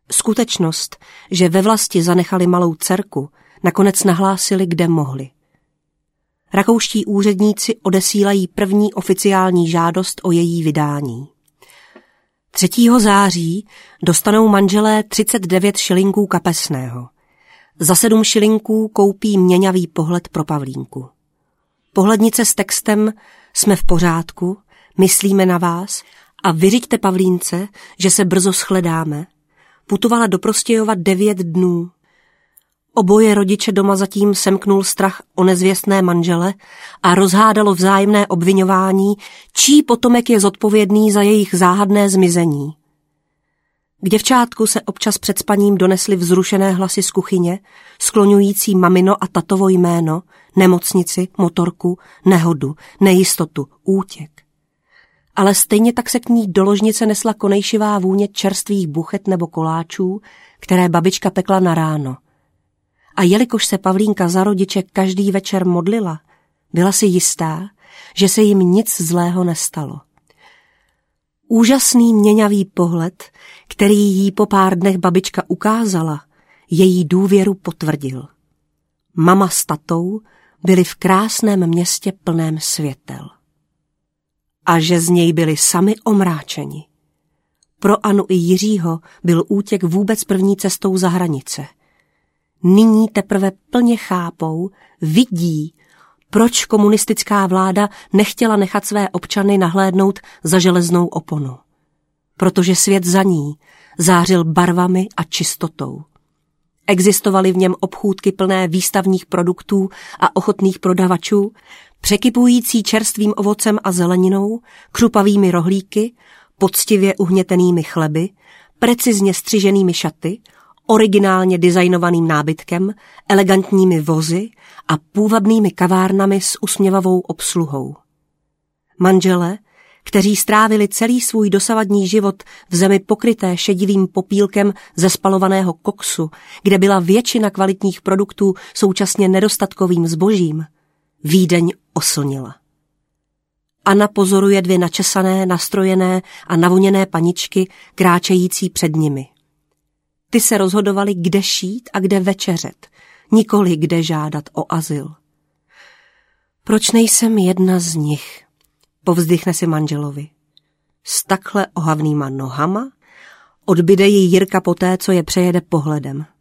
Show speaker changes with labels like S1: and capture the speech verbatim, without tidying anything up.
S1: Skutečnost, že ve vlasti zanechali malou dcerku, nakonec nahlásili, kde mohli. Rakouští úředníci odesílají první oficiální žádost o její vydání. třetího září dostanou manželé třicet devět šilinků kapesného. Za sedm šilinků koupí měňavý pohled pro Pavlínku. Pohlednice s textem "Jsme v pořádku, myslíme na vás a vyřiďte Pavlínce, že se brzo shledáme", putovala do Prostějova devět dnů. Oboje rodiče doma zatím semknul strach o nezvěstné manžele a rozhádalo vzájemné obviňování, čí potomek je zodpovědný za jejich záhadné zmizení. K děvčátku se občas před spaním donesly vzrušené hlasy z kuchyně, skloňující mamino a tatovo jméno, nemocnici, motorku, nehodu, nejistotu, útěk. Ale stejně tak se k ní do ložnice nesla konejšivá vůně čerstvých buchet nebo koláčů, které babička pekla na ráno. A jelikož se Pavlínka za rodiče každý večer modlila, byla si jistá, že se jim nic zlého nestalo. Úžasný měňavý pohled, který jí po pár dnech babička ukázala, její důvěru potvrdil. Mama s tatou byli v krásném městě plném světel. A že z něj byli sami omráčeni. Pro Anu i Jiřího byl útěk vůbec první cestou za hranice. Nyní teprve plně chápou, vidí, proč komunistická vláda nechtěla nechat své občany nahlédnout za železnou oponu. Protože svět za ní zářil barvami a čistotou. Existovaly v něm obchůdky plné výstavních produktů a ochotných prodavačů, překypující čerstvým ovocem a zeleninou, křupavými rohlíky, poctivě uhnětenými chleby, precizně střiženými šaty, originálně designovaným nábytkem, elegantními vozy a půvabnými kavárnami s usměvavou obsluhou. Manžele, kteří strávili celý svůj dosavadní život v zemi pokryté šedivým popílkem ze spalovaného koksu, kde byla většina kvalitních produktů současně nedostatkovým zbožím, Vídeň oslnila. Anna pozoruje dvě načesané, nastrojené a navoněné paničky kráčející před nimi. Ty se rozhodovali, kde šít a kde večeřet, nikoli kde žádat o azyl. Proč nejsem jedna z nich? Povzdychne si manželovi. S takhle ohavnýma nohama odbyde jí Jirka poté, co je přejede pohledem.